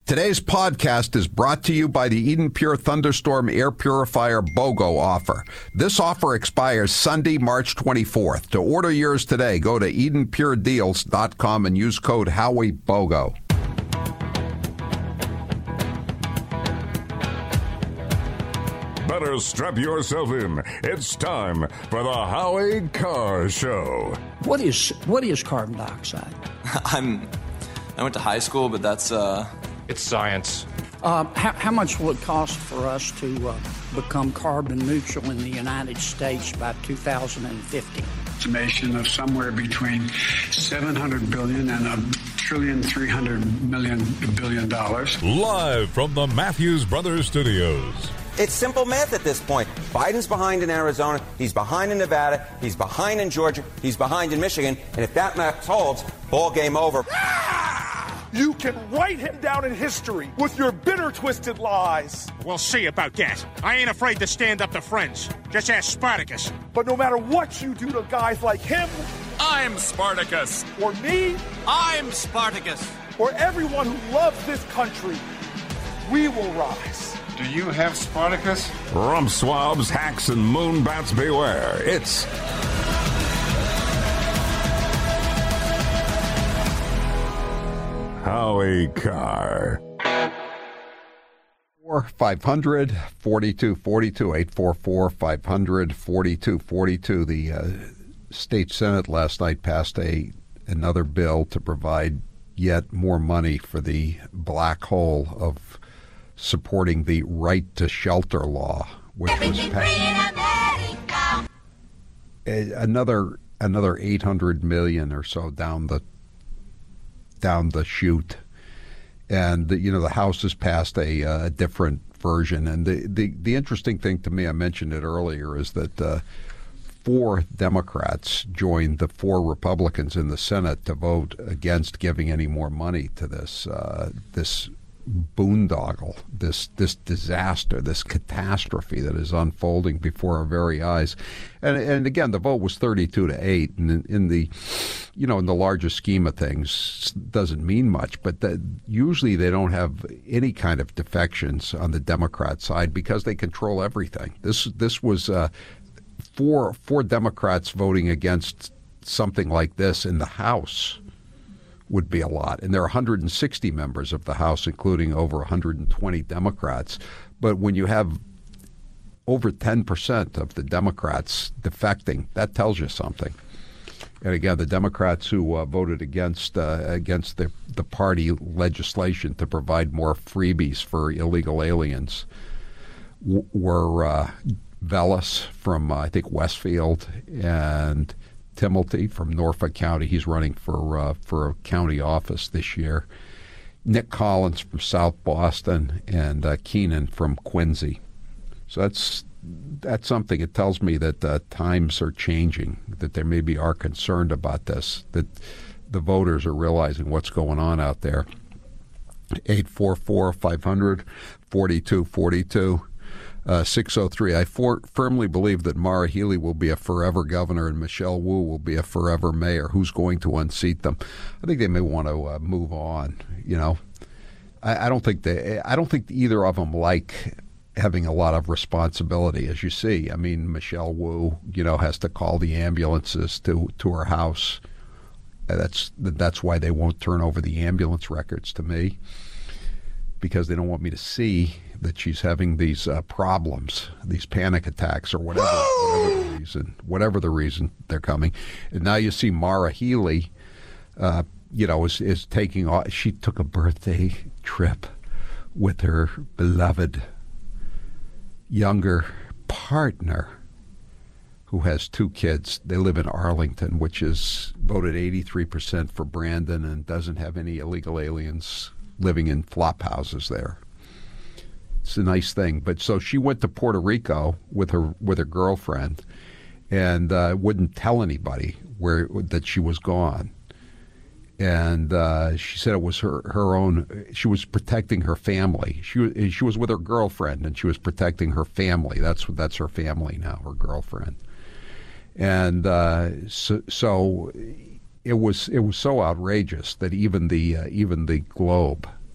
Today's podcast is brought to you by the Eden Pure Thunderstorm Air Purifier BOGO offer. This offer expires Sunday, March 24th. To order yours today, go to EdenPureDeals.com and use code HowieBOGO. Better strap yourself in. It's time for the Howie Carr Show. What is carbon dioxide? I went to high school, but that's It's science. How much will it cost for us to become carbon neutral in the United States by 2050? Estimation of somewhere between $700 billion and $1.3 trillion. Live from the Matthews Brothers Studios. It's simple math at this point. Biden's behind in Arizona, he's behind in Nevada, he's behind in Georgia, he's behind in Michigan, and if that math holds, ball game over. You can write him down in history with your bitter, twisted lies. We'll see about that. I ain't afraid to stand up to friends. Just ask Spartacus. But no matter what you do to guys like him, I'm Spartacus. Or me, I'm Spartacus. Or everyone who loves this country, we will rise. Do you have Spartacus? Rump swabs, hacks, and moonbats beware. It's Howie Carr. 500-4242, 844-500-4242. The state Senate last night passed another bill to provide yet more money for the black hole of supporting the right to shelter law, which was passed. Another $800 million or so down the chute. And the House has passed a different version. And the interesting thing to me, I mentioned it earlier, is that 4 Democrats joined the 4 Republicans in the Senate to vote against giving any more money to this boondoggle, this disaster, this catastrophe that is unfolding before our very eyes. And again, the vote was 32-8, and in the larger scheme of things, doesn't mean much. But usually they don't have any kind of defections on the Democrat side because they control everything. This was four Democrats voting against something like this in the House would be a lot. And there are 160 members of the House, including over 120 Democrats. But when you have over 10% of the Democrats defecting, that tells you something. And again, the Democrats who voted against the party legislation to provide more freebies for illegal aliens were Velas from, I think, Westfield, and Timilty from Norfolk County. He's running for a county office this year. Nick Collins from South Boston, and Keenan from Quincy. So that's something. It tells me that times are changing, that they maybe are concerned about this, that the voters are realizing what's going on out there. 844-500-4242. 603. I firmly believe that Maura Healey will be a forever governor and Michelle Wu will be a forever mayor. Who's going to unseat them? I think they may want to move on. I don't think either of them like having a lot of responsibility, as you see. I mean, Michelle Wu, has to call the ambulances to her house. That's why they won't turn over the ambulance records to me, because they don't want me to see that she's having these problems, these panic attacks, or whatever the reason they're coming. And now you see Maura Healey, is taking off. She took a birthday trip with her beloved younger partner, who has 2 kids. They live in Arlington, which is voted 83% for Brandon and doesn't have any illegal aliens living in flop houses there. It's a nice thing. But so she went to Puerto Rico with her girlfriend, and wouldn't tell anybody that she was gone. And she said it was her own. She was protecting her family. She was with her girlfriend, and she was protecting her family. That's her family now, her girlfriend. And so it was so outrageous that even the Globe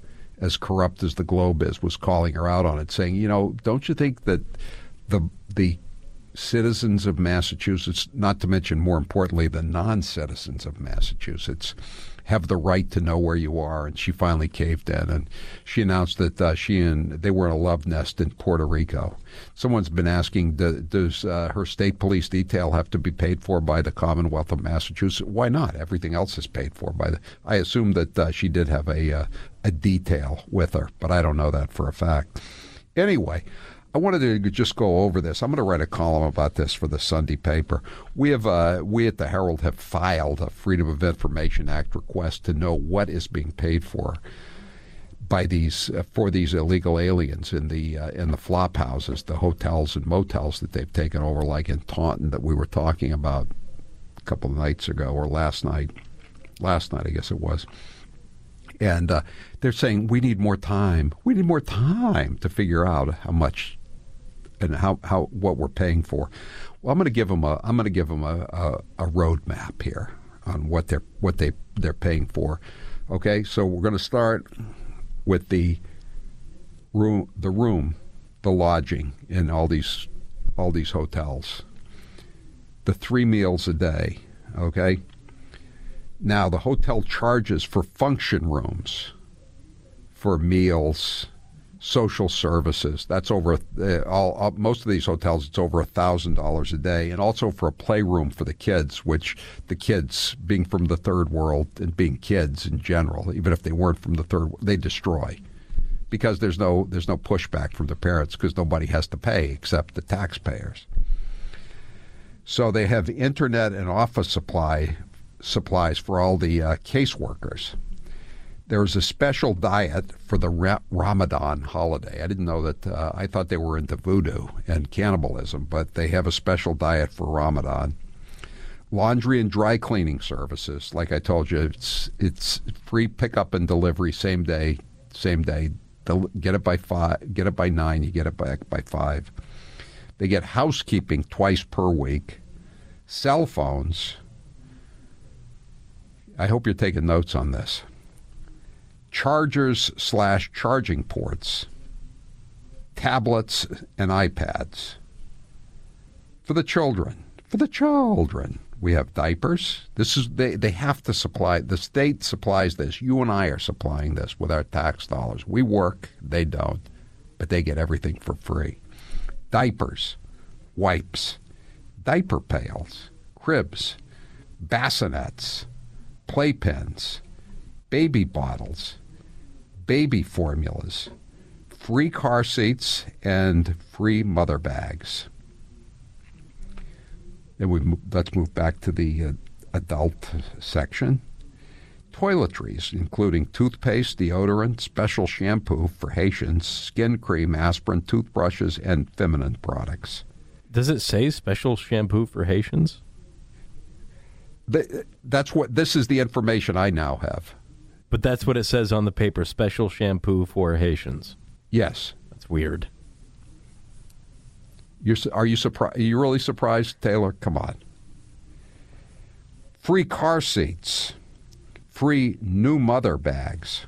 as corrupt as the Globe is, was calling her out on it, saying, don't you think that the citizens of Massachusetts, not to mention more importantly the non-citizens of Massachusetts, have the right to know where you are? And she finally caved in, and she announced that they were in a love nest in Puerto Rico. Someone's been asking, does her state police detail have to be paid for by the Commonwealth of Massachusetts? Why not? Everything else is paid for by I assume that she did have a detail with her, but I don't know that for a fact. Anyway, I wanted to just go over this. I'm going to write a column about this for the Sunday paper. We at the Herald have filed a Freedom of Information Act request to know what is being paid for by these illegal aliens in the flop houses, the hotels and motels that they've taken over, like in Taunton that we were talking about a couple of nights ago, or last night. Last night, I guess it was. And they're saying we need more time. We need more time to figure out how much and what we're paying for. Well, I'm going to give them a roadmap here on what they're paying for. Okay, so we're going to start with the lodging in all these hotels, the 3 meals a day. Okay. Now the hotel charges for function rooms, for meals, social services. That's over most of these hotels. It's over $1,000 a day, and also for a playroom for the kids, which the kids, being from the third world and being kids in general, even if they weren't from the third world, they destroy, because there's no pushback from the parents, because nobody has to pay except the taxpayers. So they have internet and office supplies for all the caseworkers. There's a special diet for the Ramadan holiday. I didn't know that. I thought they were into voodoo and cannibalism, but they have a special diet for Ramadan. Laundry and dry cleaning services. Like I told you, it's free pickup and delivery same day. Get it by 5. Get it by 9. You get it back by 5. They get housekeeping twice per week. Cell phones. I hope you're taking notes on this. Chargers/charging ports, tablets and iPads. For the children, we have diapers. They have to supply. The state supplies this. You and I are supplying this with our tax dollars. We work, they don't, but they get everything for free. Diapers, wipes, diaper pails, cribs, bassinets, playpens, baby bottles, baby formulas, free car seats, and free mother bags. Then let's move back to the adult section. Toiletries, including toothpaste, deodorant, special shampoo for Haitians, skin cream, aspirin, toothbrushes, and feminine products. Does it say special shampoo for Haitians? This is the information I now have. But that's what it says on the paper, special shampoo for Haitians. Yes. That's weird. Are you surprised? Are you really surprised, Taylor? Come on. Free car seats, free new mother bags,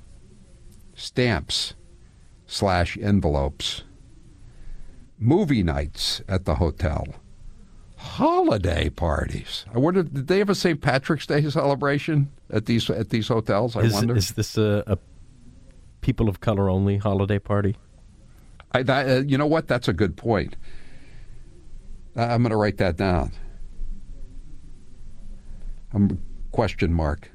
stamps/envelopes, movie nights at the hotel, holiday parties. I wonder, did they have a St. Patrick's Day celebration at these hotels? I wonder. Is this a people of color only holiday party? You know what? That's a good point. I'm going to write that down. Question mark.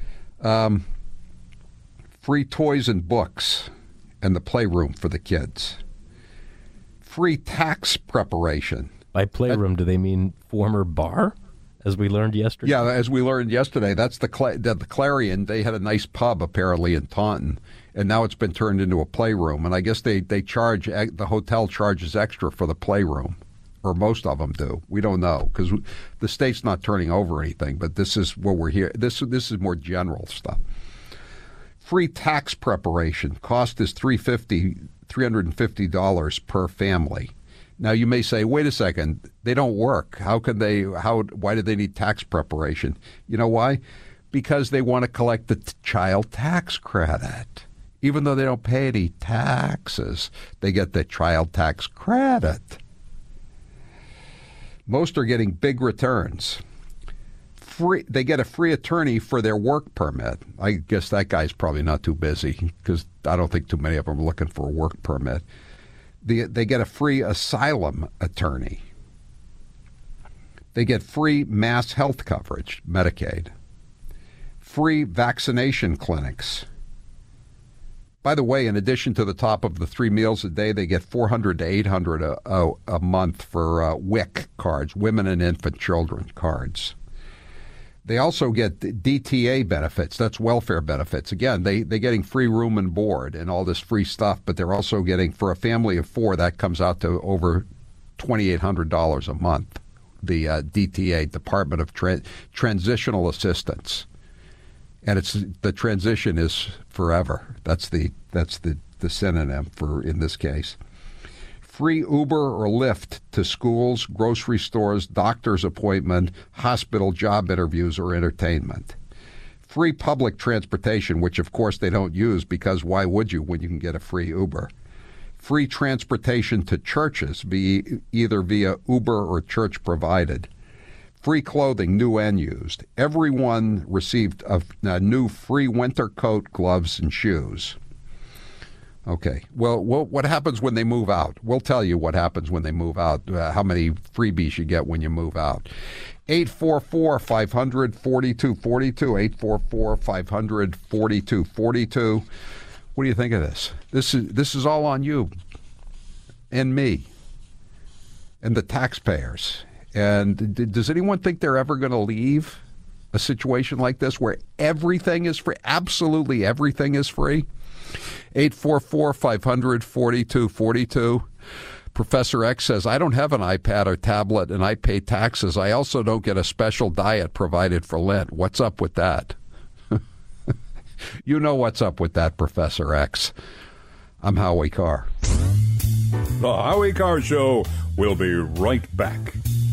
Free toys and books and the playroom for the kids. Free tax preparation. By playroom, do they mean former bar, as we learned yesterday? Yeah, as we learned yesterday. That's the Clarion. They had a nice pub, apparently, in Taunton, and now it's been turned into a playroom. And I guess they charge, the hotel charges extra for the playroom, or most of them do. We don't know, because the state's not turning over anything, but this is what we're here. This is more general stuff. Free tax preparation. Cost is $350 per family. Now, you may say, wait a second, they don't work. Why do they need tax preparation? You know why? Because they want to collect the child tax credit. Even though they don't pay any taxes, they get the child tax credit. Most are getting big returns. They get a free attorney for their work permit. I guess that guy's probably not too busy because I don't think too many of them are looking for a work permit. They get a free asylum attorney. They get free mass health coverage, Medicaid. Free vaccination clinics. By the way, in addition to the top of the 3 meals a day, they get $400 to $800 a month for WIC cards, Women and Infant Children cards. They also get DTA benefits. That's welfare benefits. Again, they're getting free room and board and all this free stuff, but they're also getting, for a family of 4, that comes out to over $2,800 a month. The DTA, Department of Transitional Assistance. And the transition is forever. That's the synonym for, in this case. Free Uber or Lyft to schools, grocery stores, doctor's appointment, hospital job interviews, or entertainment. Free public transportation, which of course they don't use because why would you when you can get a free Uber? Free transportation to churches, either via Uber or church provided. Free clothing, new and used. Everyone received a new free winter coat, gloves, and shoes. Okay. Well, what happens when they move out? We'll tell you what happens when they move out, how many freebies you get when you move out. 844-500-4242, 844-500-4242. What do you think of this? This is all on you and me and the taxpayers. And does anyone think they're ever going to leave a situation like this where everything is free? Absolutely everything is free. 844-500-4242. Professor X says, I don't have an iPad or tablet and I pay taxes. I also don't get a special diet provided for Lent. What's up with that? You know what's up with that, Professor X. I'm Howie Carr. The Howie Carr Show will be right back.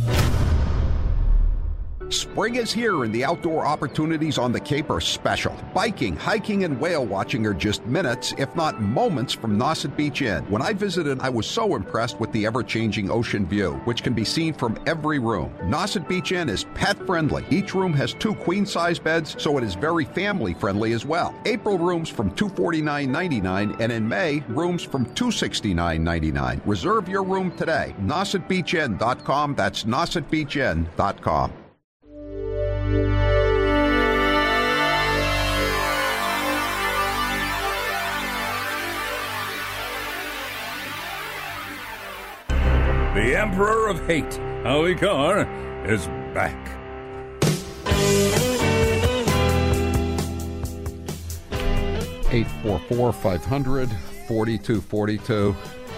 Spring is here and the outdoor opportunities on the Cape are special. Biking, hiking, and whale watching are just minutes, if not moments, from Nauset Beach Inn. When I visited, I was so impressed with the ever-changing ocean view, which can be seen from every room. Nauset Beach Inn is pet-friendly. Each room has 2 queen-size beds, so it is very family-friendly as well. April rooms from $249.99, and in May, rooms from $269.99. Reserve your room today. NausetBeachInn.com. That's NausetBeachInn.com. The Emperor of Hate, Howie Carr, is back. Eight 844-500-4242.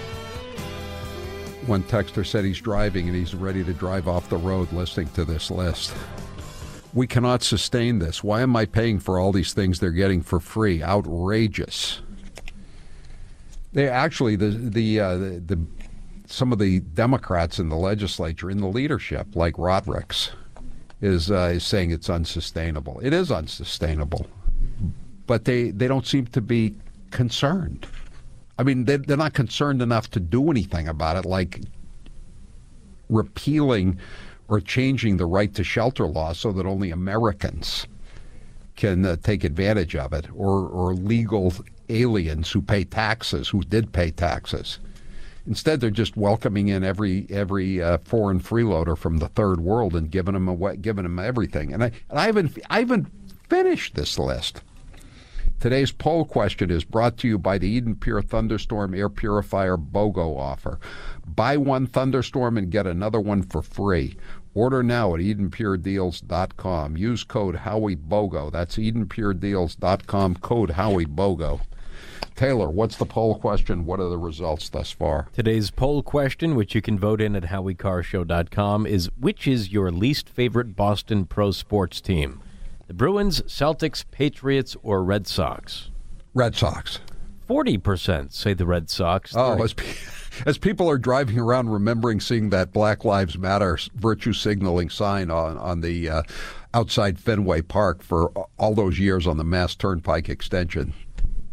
One texter said he's driving and he's ready to drive off the road listening to this list. We cannot sustain this. Why am I paying for all these things they're getting for free? Outrageous. They actually, some of the Democrats in the legislature, in the leadership, like Rodrick's, is saying it's unsustainable. It is unsustainable. But they don't seem to be concerned. I mean, they're not concerned enough to do anything about it, like repealing or changing the right to shelter law so that only Americans can take advantage of it, or legal aliens who pay taxes, who did pay taxes. Instead, they're just welcoming in every foreign freeloader from the third world and giving them everything. And I haven't finished this list. Today's poll question is brought to you by the Eden Pure Thunderstorm Air Purifier BOGO offer. Buy one Thunderstorm and get another one for free. Order now at EdenPureDeals.com. Use code HowieBOGO. That's EdenPureDeals.com, code HowieBOGO. Taylor, what's the poll question? What are the results thus far? Today's poll question, which you can vote in at HowieCarrshow.com, is which is your least favorite Boston pro sports team? The Bruins, Celtics, Patriots, or Red Sox? Red Sox. 40% say the Red Sox. Oh, as people are driving around remembering seeing that Black Lives Matter virtue signaling sign on the outside Fenway Park for all those years on the Mass Turnpike extension.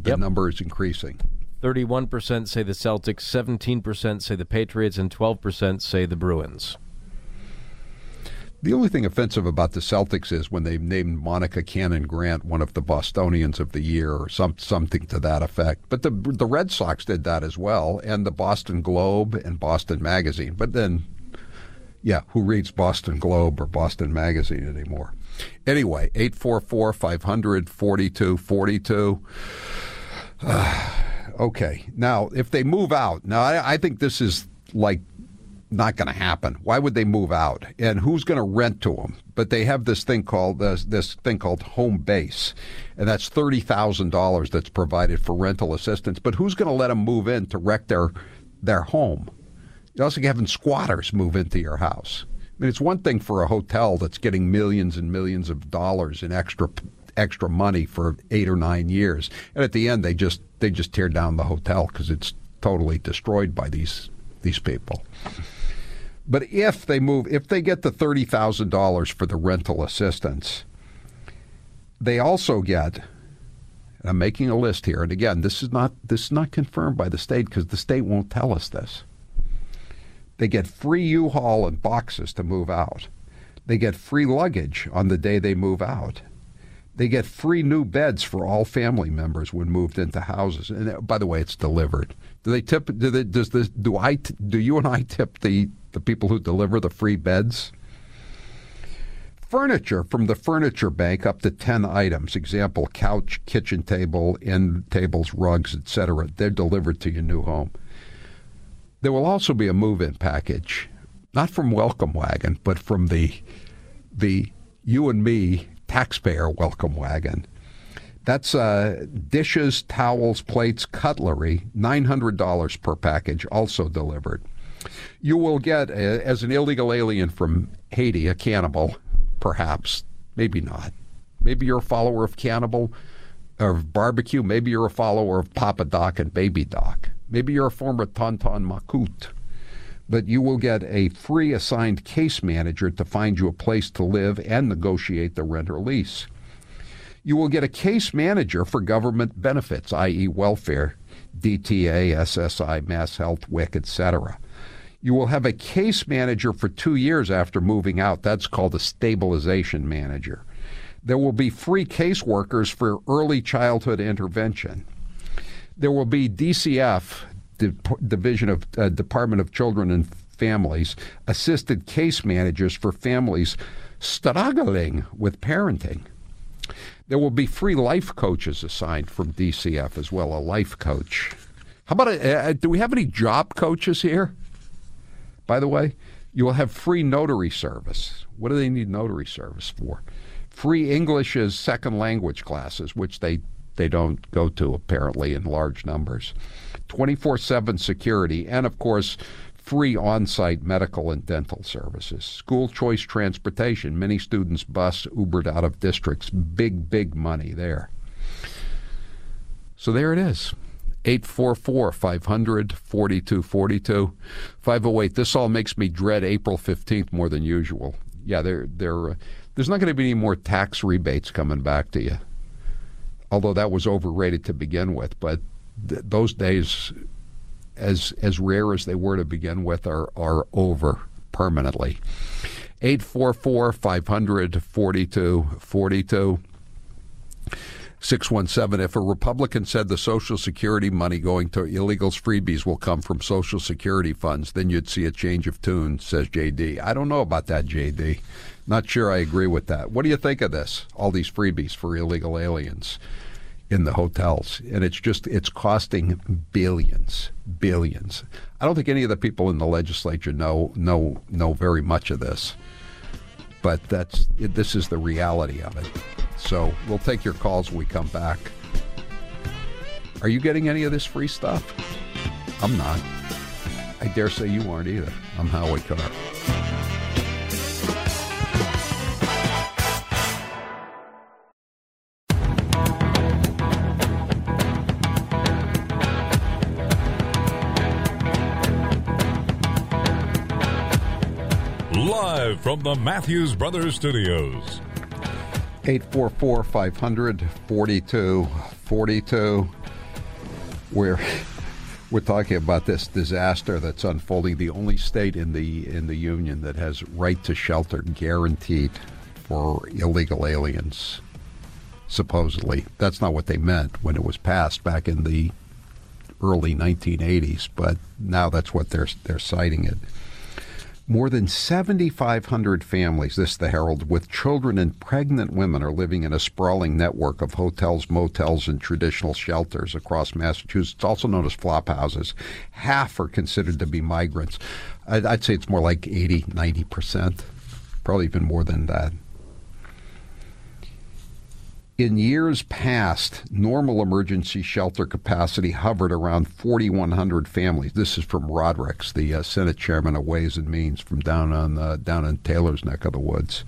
The number is increasing. 31% say the Celtics, 17% say the Patriots, and 12% say the Bruins. The only thing offensive about the Celtics is when they named Monica Cannon Grant one of the Bostonians of the year or something to that effect. But the Red Sox did that as well, and the Boston Globe and Boston Magazine. But then, who reads Boston Globe or Boston Magazine anymore? Anyway, 844-500-4242. Okay, now if they move out, I think this is not going to happen. Why would they move out? And who's going to rent to them? But they have this thing called home base, and that's $30,000 that's provided for rental assistance. But who's going to let them move in to wreck their home? You're also having squatters move into your house. I mean, it's one thing for a hotel that's getting millions and millions of dollars in extra money for 8 or 9 years, and at the end they just tear down the hotel because it's totally destroyed by these people. But if they get the $30,000 for the rental assistance, they also get, and I'm making a list here, and again, this is not confirmed by the state because the state won't tell us this. They get free U-Haul and boxes to move out. They get free luggage on the day they move out. They get free new beds for all family members when moved into houses. And by the way, it's delivered. Do they tip? Do you and I tip the people who deliver the free beds? Furniture from the Furniture Bank up to 10 items. Example: couch, kitchen table, end tables, rugs, etc. They're delivered to your new home. There will also be a move-in package, not from Welcome Wagon, but from the you and me taxpayer Welcome Wagon. That's dishes, towels, plates, cutlery, $900 per package, also delivered. You will get, as an illegal alien from Haiti, a cannibal, perhaps, maybe not. Maybe you're a follower of Cannibal or barbecue. Maybe you're a follower of Papa Doc and Baby Doc. Maybe you're a former Tonton Macoute. But you will get a free assigned case manager to find you a place to live and negotiate the rent or lease. You will get a case manager for government benefits, i.e. welfare, DTA, SSI, Mass Health, WIC, etc. You will have a case manager for 2 years after moving out. That's called a stabilization manager. There will be free caseworkers for early childhood intervention. There will be DCF, Division of Department of Children and Families, assisted case managers for families struggling with parenting. There will be free life coaches assigned from DCF as well, a life coach. How about do we have any job coaches here? By the way, you will have free notary service. What do they need notary service for? Free English as second language classes, which they don't go to apparently in large numbers. 24/7 security, and of course, free on-site medical and dental services. School choice transportation. Many students bus Ubered out of districts. Big money there. So there it is. 844-500-4242. 508. This all makes me dread April 15th more than usual. Yeah, there's not going to be any more tax rebates coming back to you. Although that was overrated to begin with, but those days, as rare as they were to begin with, are over permanently. 844-500-4242. 617. If a Republican said the Social Security money going to illegals' freebies will come from Social Security funds, then you'd see a change of tune, says J.D. I don't know about that, J.D. Not sure I agree with that. What do you think of this? All these freebies for illegal aliens in the hotels. And it's costing billions. I don't think any of the people in the legislature know very much of this. But this is the reality of it. So we'll take your calls when we come back. Are you getting any of this free stuff? I'm not. I dare say you aren't either. I'm Howie Carr. Live from the Matthews Brothers Studios. 844-500-4242. We're talking about this disaster that's unfolding. The only state in the union that has right to shelter guaranteed for illegal aliens. Supposedly, that's not what they meant when it was passed back in the early 1980s, but now that's what they're citing it. More than 7,500 families, this is the Herald, with children and pregnant women are living in a sprawling network of hotels, motels, and traditional shelters across Massachusetts, also known as flop houses. Half are considered to be migrants. I'd say it's more like 80, 90%, probably even more than that. In years past, normal emergency shelter capacity hovered around 4,100 families. This is from Roderick's, the Senate chairman of Ways and Means, from down in Taylor's neck of the woods,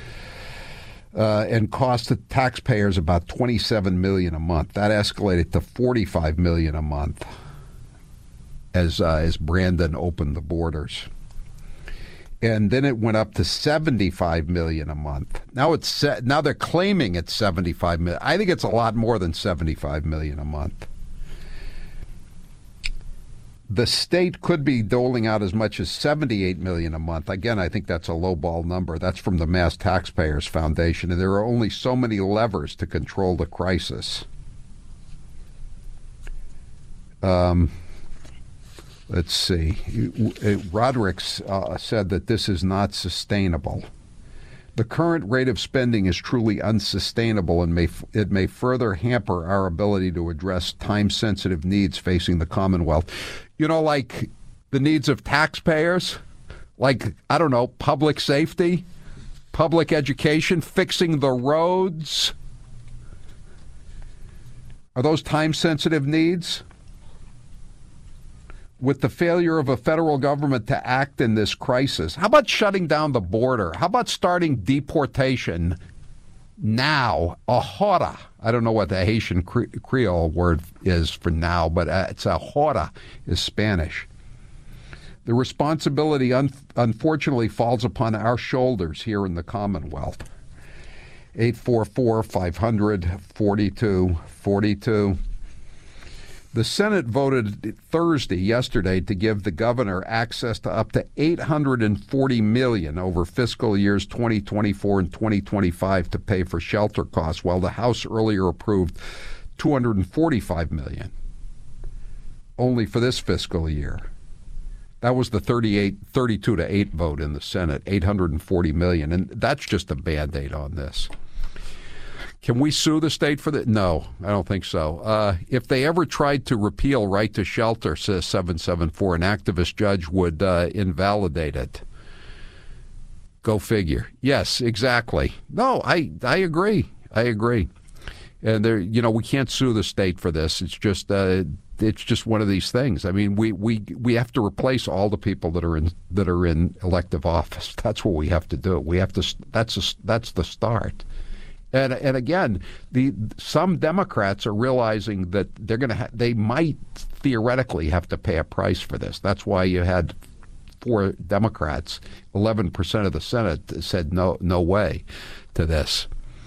and cost the taxpayers about $27 million a month. That escalated to $45 million a month as Brandon opened the borders. And then it went up to $75 million a month. Now they're claiming it's $75 million. I think it's a lot more than $75 million a month. The state could be doling out as much as $78 million a month. Again, I think that's a lowball number. That's from the Mass Taxpayers Foundation, and there are only so many levers to control the crisis. Let's see. Roderick said that this is not sustainable. The current rate of spending is truly unsustainable, and it may further hamper our ability to address time-sensitive needs facing the Commonwealth. You know, like the needs of taxpayers, like, I don't know, public safety, public education, fixing the roads. Are those time-sensitive needs? With the failure of a federal government to act in this crisis, how about shutting down the border? How about starting deportation now? Ahora. I don't know what the Haitian Creole word is for now, but it's ahora is Spanish. The responsibility, unfortunately, falls upon our shoulders here in the Commonwealth. 844-500-4242. The Senate voted yesterday, to give the governor access to up to $840 million over fiscal years 2024 and 2025 to pay for shelter costs, while the House earlier approved $245 million only for this fiscal year. That was the 32-8 vote in the Senate, $840 million, and that's just a Band-Aid on this. Can we sue the state for that? No, I don't think so. If they ever tried to repeal right to shelter, says 774, an activist judge would invalidate it. Go figure. Yes, exactly. No, I agree. And we can't sue the state for this. It's just one of these things. I mean, we have to replace all the people that are in elective office. That's what we have to do. We have to. That's the start. And again, some Democrats are realizing that they might theoretically have to pay a price for this. That's why you had 4 Democrats, 11% of the Senate said no way to this.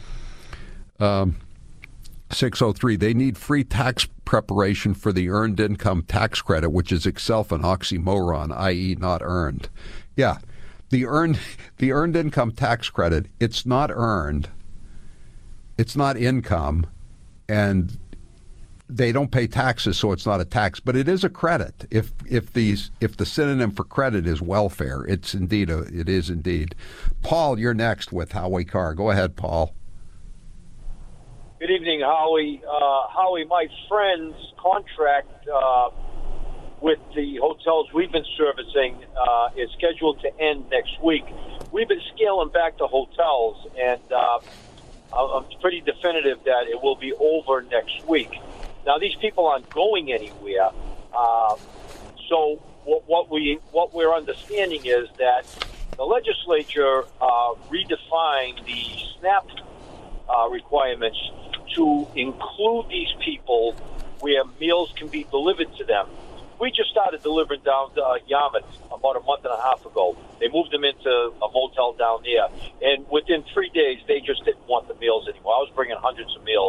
603, they need free tax preparation for the earned income tax credit, which is itself an oxymoron, i.e. not earned. Yeah, the earned income tax credit, it's not earned. It's not income, and they don't pay taxes, so it's not a tax. But it is a credit. If the synonym for credit is welfare, it is indeed. Paul, you're next with Howie Carr. Go ahead, Paul. Good evening, Howie. Howie, my friend's contract with the hotels we've been servicing is scheduled to end next week. We've been scaling back the hotels, and I'm pretty definitive that it will be over next week. Now, these people aren't going anywhere. So what we're understanding is that the legislature redefined the SNAP requirements to include these people where meals can be delivered to them. We just started delivering down to Yarmouth about a month and a half ago. They moved them into a motel down there. And within 3 days, they just didn't want the meals anymore. I was bringing hundreds of meals,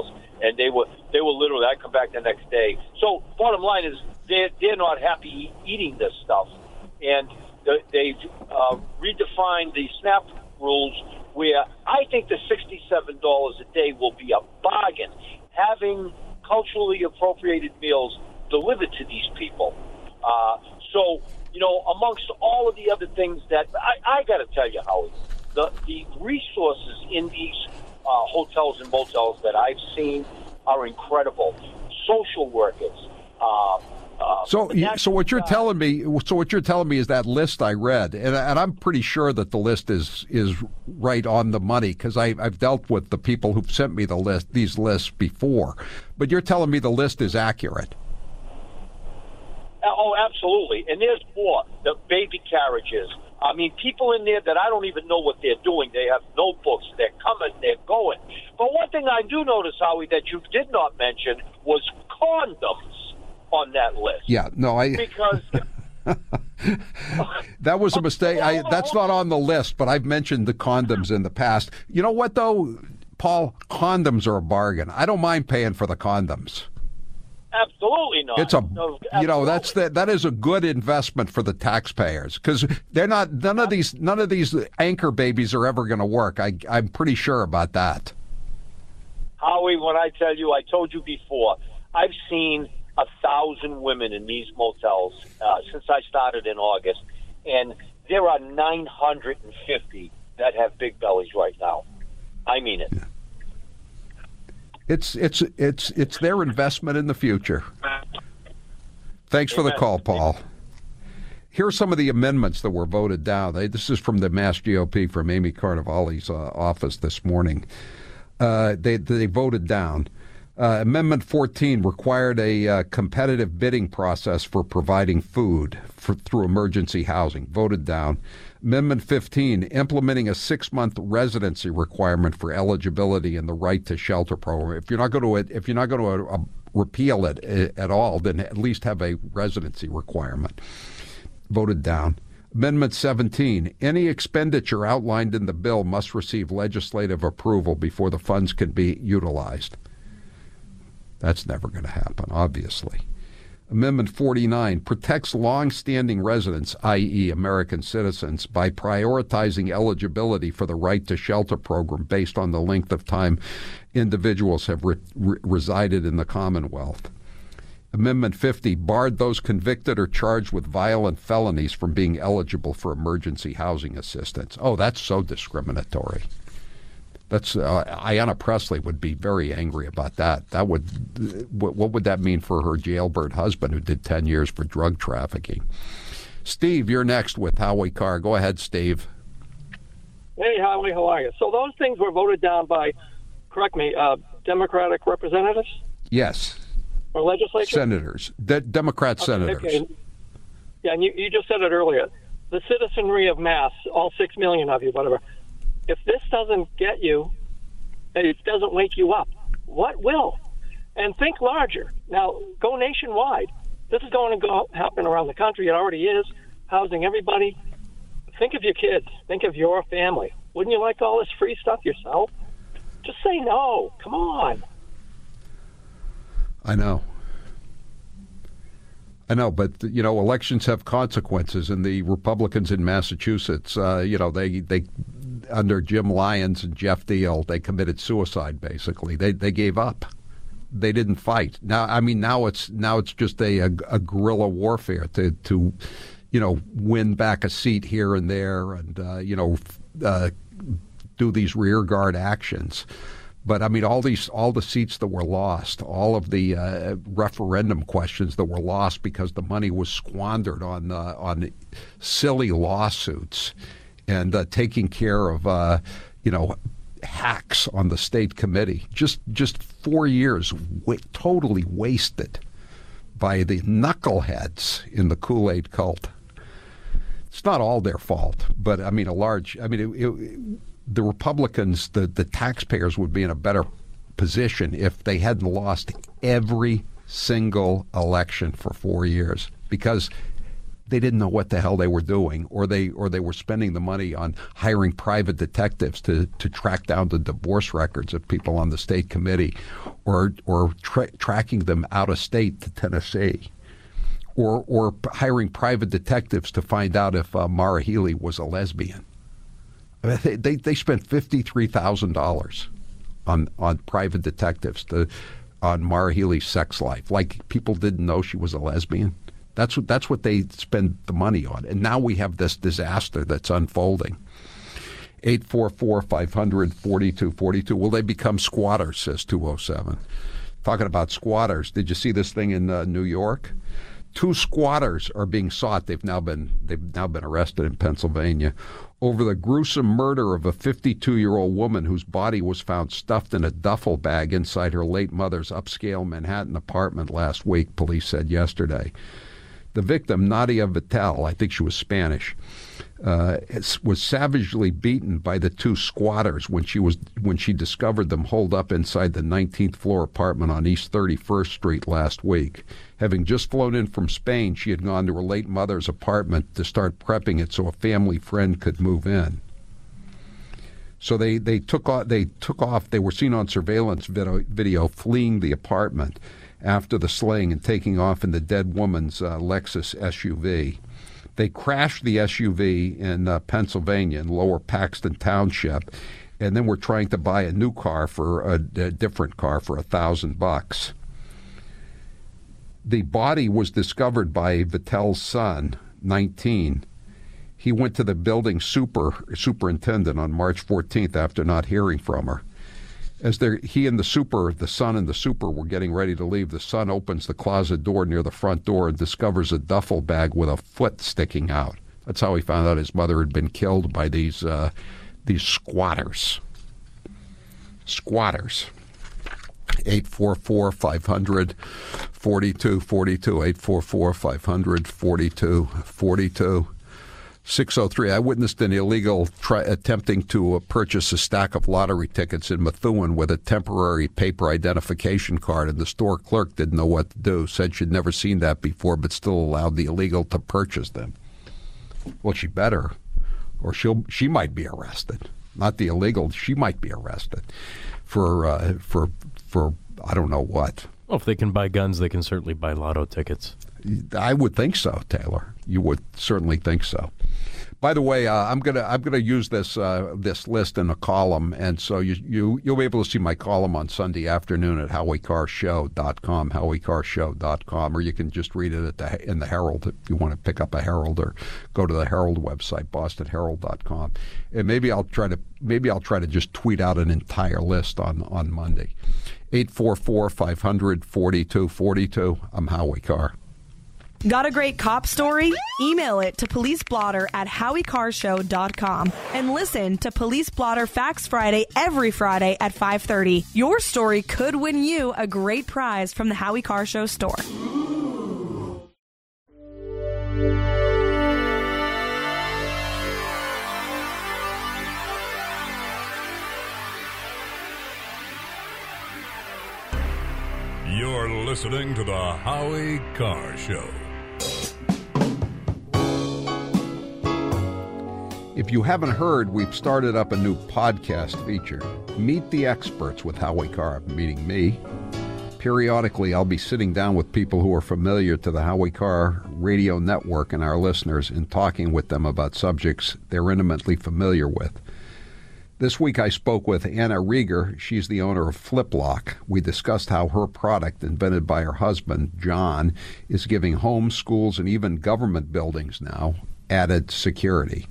and they were literally. I come back the next day. So bottom line is they're not happy eating this stuff, and they've redefined the SNAP rules, where I think the $67 a day will be a bargain. Having culturally appropriated meals delivered to these people. So, amongst all of the other things that I got to tell you, Howie, the resources in these hotels and motels that I've seen are incredible. Social workers. So what you're telling me is that list I read, and I'm pretty sure that the list is right on the money, because I've dealt with the people who've sent me these lists before. But you're telling me the list is accurate. Oh, absolutely. And there's more. The baby carriages. I mean, people in there that I don't even know what they're doing. They have notebooks. They're coming. They're going. But one thing I do notice, Howie, that you did not mention was condoms on that list. Yeah, no, because that was a mistake. That's not on the list, but I've mentioned the condoms in the past. You know what, though, Paul? Condoms are a bargain. I don't mind paying for the condoms. Absolutely not. That is a good investment for the taxpayers, because none of these anchor babies are ever going to work. I'm pretty sure about that. Howie, when I tell you, I told you before, I've seen 1,000 women in these motels since I started in August, and there are 950 that have big bellies right now. I mean it. Yeah. It's their investment in the future. Thanks for the call, Paul. Here are some of the amendments that were voted down. This is from the Mass GOP, from Amy Carnevale's office this morning. They voted down. Amendment 14 required a competitive bidding process for providing food through emergency housing. Voted down. Amendment 15, implementing a 6-month residency requirement for eligibility in the right to shelter program. If you're not going to repeal it at all, then at least have a residency requirement. Voted down. Amendment 17, any expenditure outlined in the bill must receive legislative approval before the funds can be utilized. That's never going to happen, obviously. Amendment 49 protects long-standing residents, i.e. American citizens, by prioritizing eligibility for the right to shelter program based on the length of time individuals have resided in the Commonwealth. Amendment 50 barred those convicted or charged with violent felonies from being eligible for emergency housing assistance. Oh, that's so discriminatory. That's Ayanna Pressley would be very angry about that. What would that mean for her jailbird husband who did 10 years for drug trafficking? Steve, you're next with Howie Carr. Go ahead, Steve. Hey, Howie, how are you? So those things were voted down by, correct me, Democratic representatives? Yes. Or legislators? Senators. Democrat senators. Okay. Yeah, and you just said it earlier. The citizenry of Mass, all 6 million of you, whatever. If this doesn't get you, it doesn't wake you up, what will? And think larger. Now, go nationwide. This is going to happen around the country. It already is, housing everybody. Think of your kids. Think of your family. Wouldn't you like all this free stuff yourself? Just say no. Come on. I know, but elections have consequences, and the Republicans in Massachusetts, they under Jim Lyons and Jeff Deal, they committed suicide. Basically, they gave up. They didn't fight. Now it's just a guerrilla warfare to win back a seat here and there, and do these rearguard actions. But all the seats that were lost, all of the referendum questions that were lost because the money was squandered on silly lawsuits and taking care of hacks on the state committee. Just 4 years totally wasted by the knuckleheads in the Kool-Aid cult. It's not all their fault, but the Republicans, the taxpayers would be in a better position if they hadn't lost every single election for 4 years, because they didn't know what the hell they were doing, or they were spending the money on hiring private detectives to track down the divorce records of people on the state committee, or tracking them out of state to Tennessee, or hiring private detectives to find out if Maura Healey was a lesbian. I mean, they spent $53,000 on private detectives on Maura Healey's sex life, like people didn't know she was a lesbian. That's what they spend the money on. And now we have this disaster that's unfolding. 844-500-4242. Will they become squatters, says 207. Talking about squatters, did you see this thing in New York? 2 squatters are being sought. They've now been arrested in Pennsylvania over the gruesome murder of a 52-year-old woman whose body was found stuffed in a duffel bag inside her late mother's upscale Manhattan apartment last week, police said yesterday. The victim, Nadia Vitale, I think she was Spanish, was savagely beaten by the 2 squatters when she discovered them holed up inside the 19th floor apartment on East 31st Street last week. Having just flown in from Spain, she had gone to her late mother's apartment to start prepping it so a family friend could move in. So they took off. They were seen on surveillance video fleeing the apartment after the slaying and taking off in the dead woman's Lexus SUV. They crashed the SUV in Pennsylvania in Lower Paxton Township, and then were trying to buy a new car for a different car for $1,000. The body was discovered by Vitale's son, 19. He went to the building superintendent on March 14th after not hearing from her. As he and the son and the super were getting ready to leave, the son opens the closet door near the front door and discovers a duffel bag with a foot sticking out. That's how he found out his mother had been killed by these squatters. Squatters. 844-500-4242. 844-500-4242. 603. I witnessed an illegal attempting to purchase a stack of lottery tickets in Methuen with a temporary paper identification card, and the store clerk didn't know what to do, said she'd never seen that before, but still allowed the illegal to purchase them. Well, she better, or she might be arrested. Not the illegal, she might be arrested for I don't know what. Well, if they can buy guns, they can certainly buy lotto tickets. I would think so, Taylor. You would certainly think so. By the way, I'm gonna use this list in a column, and so you'll be able to see my column on Sunday afternoon at HowieCarrShow.com, HowieCarrShow.com, or you can just read it in the Herald if you want to pick up a Herald, or go to the Herald website, BostonHerald.com, and maybe I'll try to just tweet out an entire list on Monday. 844-500-4242. I'm Howie Carr. Got a great cop story? Email it to policeblotter@HowieCarrShow.com and listen to Police Blotter Facts Friday every Friday at 5:30. Your story could win you a great prize from the Howie Carr Show store. You're listening to the Howie Carr Show. If you haven't heard, we've started up a new podcast feature, Meet the Experts with Howie Carr, meeting me. Periodically, I'll be sitting down with people who are familiar to the Howie Carr radio network and our listeners and talking with them about subjects they're intimately familiar with. This week I spoke with Anna Rieger. She's the owner of FlipLock. We discussed how her product, invented by her husband, John, is giving homes, schools, and even government buildings now added security.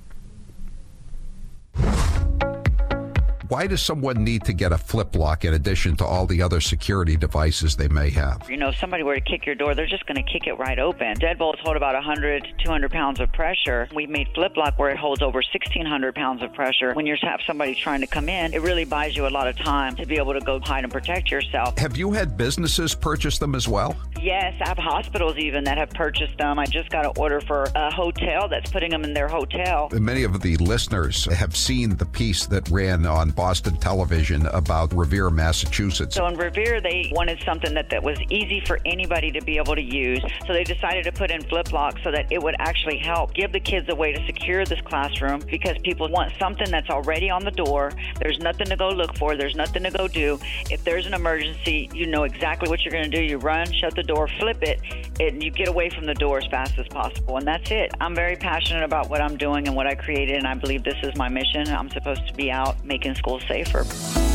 Why does someone need to get a FlipLock in addition to all the other security devices they may have? You know, if somebody were to kick your door, they're just going to kick it right open. Deadbolts hold about 100 to 200 pounds of pressure. We've made FlipLock where it holds over 1,600 pounds of pressure. When you have somebody trying to come in, it really buys you a lot of time to be able to go hide and protect yourself. Have you had businesses purchase them as well? Yes, I have hospitals even that have purchased them. I just got an order for a hotel that's putting them in their hotel. Many of the listeners have seen the piece that ran on Boston television about Revere, Massachusetts. So in Revere, they wanted something that was easy for anybody to be able to use. So they decided to put in flip locks so that it would actually help give the kids a way to secure this classroom, because people want something that's already on the door. There's nothing to go look for. There's nothing to go do. If there's an emergency, you know exactly what you're going to do. You run, shut the door, flip it, and you get away from the door as fast as possible. And that's it. I'm very passionate about what I'm doing and what I created, and I believe this is my mission. I'm supposed to be out making schools safer.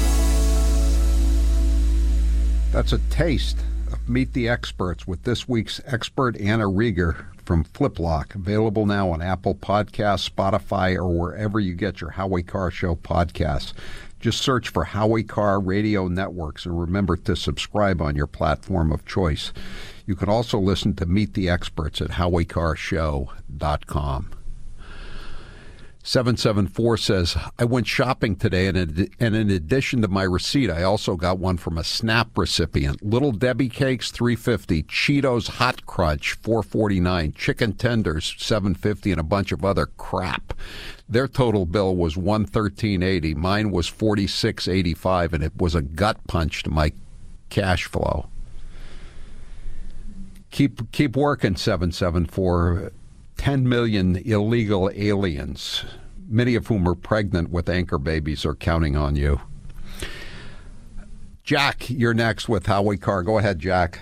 That's a taste of Meet the Experts with this week's expert, Anna Rieger from FlipLock. Available now on Apple Podcasts, Spotify, or wherever you get your Howie Carr Show podcasts. Just search for Howie Carr Radio Networks and remember to subscribe on your platform of choice. You can also listen to Meet the Experts at HowieCarrShow.com. 774 says, I went shopping today, and in addition to my receipt, I also got one from a SNAP recipient. Little Debbie cakes, $3.50. Cheetos Hot Crunch, $4.49. Chicken tenders, $7.50, and a bunch of other crap. Their total bill was $113.80. Mine was $46.85, and it was a gut punch to my cash flow. Keep working, 774. 10 million illegal aliens, many of whom are pregnant with anchor babies, are counting on you. Jack, you're next with Howie Carr. Go ahead, Jack.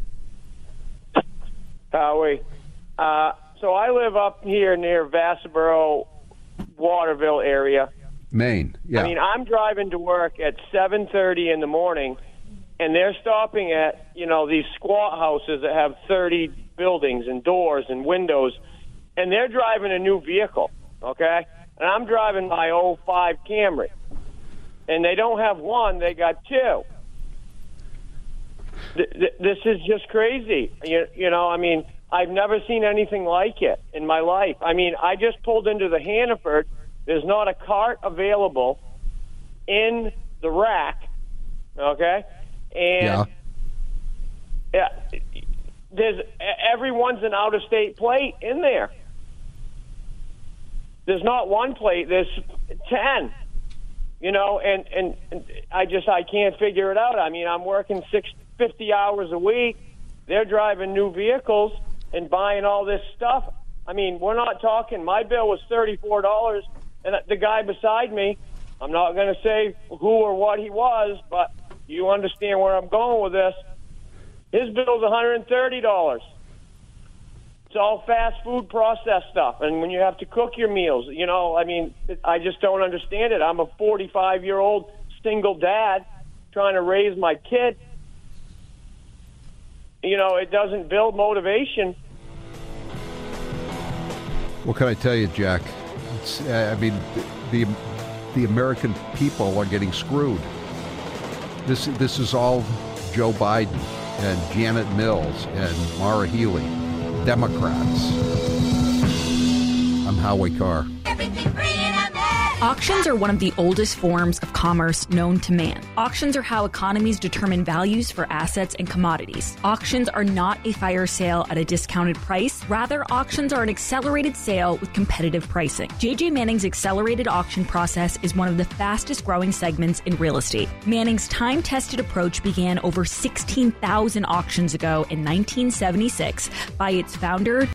Howie. So I live up here near Vassaboro, Waterville area. Maine, yeah. I mean, I'm driving to work at 7:30 in the morning, and they're stopping at, these squat houses that have 30 buildings and doors and windows, and they're driving a new vehicle, okay? And I'm driving my 05 Camry. And they don't have one, they got two. This is just crazy. I've never seen anything like it in my life. I mean, I just pulled into the Hannaford. There's not a cart available in the rack, okay? And everyone's an out-of-state plate in there. There's not one plate. There's 10. And I can't figure it out. I mean, I'm working 50 hours a week. They're driving new vehicles and buying all this stuff. I mean, we're not talking. My bill was $34, and the guy beside me, I'm not going to say who or what he was, but you understand where I'm going with this. His bill's $130. It's all fast food processed stuff. And when you have to cook your meals, I just don't understand it. I'm a 45-year-old single dad trying to raise my kid. It doesn't build motivation. What can I tell you, Jack? The American people are getting screwed. This is all Joe Biden and Janet Mills and Maura Healey, Democrats. I'm Howie Carr. Auctions are one of the oldest forms of commerce known to man. Auctions are how economies determine values for assets and commodities. Auctions are not a fire sale at a discounted price. Rather, auctions are an accelerated sale with competitive pricing. J.J. Manning's accelerated auction process is one of the fastest growing segments in real estate. Manning's time-tested approach began over 16,000 auctions ago in 1976 by its founder,